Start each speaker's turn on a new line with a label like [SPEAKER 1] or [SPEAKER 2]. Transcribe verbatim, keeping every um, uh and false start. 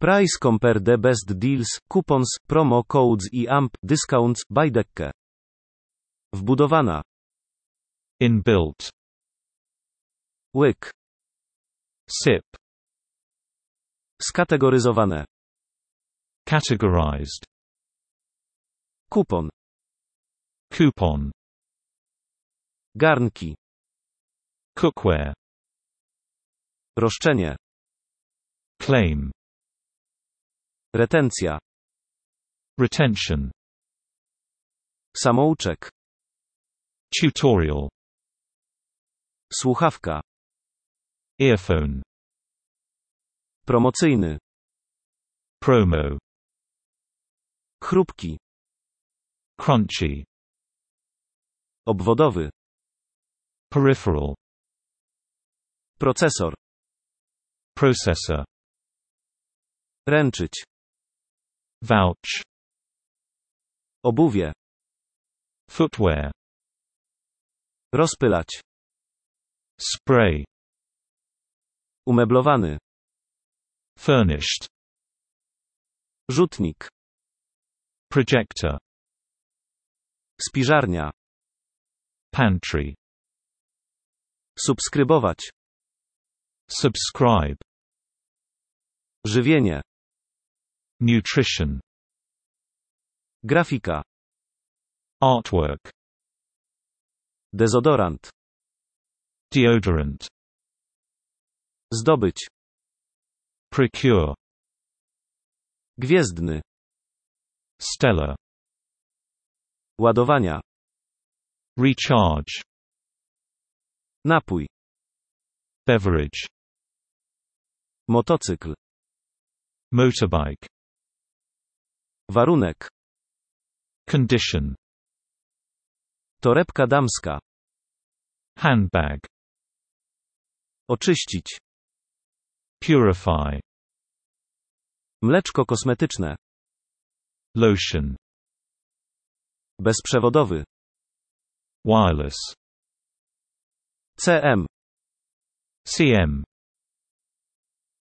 [SPEAKER 1] Price compare the best deals, coupons, promo codes i amp, discounts, Bajdecke. Wbudowana.
[SPEAKER 2] Inbuilt.
[SPEAKER 1] Łyk.
[SPEAKER 2] Sip.
[SPEAKER 1] Skategoryzowane.
[SPEAKER 2] Categorized.
[SPEAKER 1] Kupon.
[SPEAKER 2] Coupon.
[SPEAKER 1] Garnki.
[SPEAKER 2] Cookware.
[SPEAKER 1] Roszczenie.
[SPEAKER 2] Claim.
[SPEAKER 1] Retencja.
[SPEAKER 2] Retention.
[SPEAKER 1] Samouczek.
[SPEAKER 2] Tutorial.
[SPEAKER 1] Słuchawka.
[SPEAKER 2] Earphone.
[SPEAKER 1] Promocyjny.
[SPEAKER 2] Promo.
[SPEAKER 1] Chrupki.
[SPEAKER 2] Crunchy.
[SPEAKER 1] Obwodowy.
[SPEAKER 2] Peripheral.
[SPEAKER 1] Procesor.
[SPEAKER 2] Processor.
[SPEAKER 1] Ręczyć.
[SPEAKER 2] Vouch.
[SPEAKER 1] Obuwie.
[SPEAKER 2] Footwear.
[SPEAKER 1] Rozpylać.
[SPEAKER 2] Spray.
[SPEAKER 1] Umeblowany.
[SPEAKER 2] Furnished.
[SPEAKER 1] Rzutnik.
[SPEAKER 2] Projector.
[SPEAKER 1] Spiżarnia.
[SPEAKER 2] Pantry.
[SPEAKER 1] Subskrybować.
[SPEAKER 2] Subscribe.
[SPEAKER 1] Żywienie.
[SPEAKER 2] Nutrition.
[SPEAKER 1] Grafika.
[SPEAKER 2] Artwork.
[SPEAKER 1] Dezodorant.
[SPEAKER 2] Deodorant.
[SPEAKER 1] Zdobyć.
[SPEAKER 2] Procure.
[SPEAKER 1] Gwiezdny.
[SPEAKER 2] Stellar.
[SPEAKER 1] Ładowania.
[SPEAKER 2] Recharge.
[SPEAKER 1] Napój.
[SPEAKER 2] Beverage.
[SPEAKER 1] Motocykl.
[SPEAKER 2] Motorbike.
[SPEAKER 1] Warunek.
[SPEAKER 2] Condition.
[SPEAKER 1] Torebka damska.
[SPEAKER 2] Handbag.
[SPEAKER 1] Oczyścić.
[SPEAKER 2] Purify.
[SPEAKER 1] Mleczko kosmetyczne.
[SPEAKER 2] Lotion.
[SPEAKER 1] Bezprzewodowy.
[SPEAKER 2] Wireless.
[SPEAKER 1] C M.
[SPEAKER 2] C M.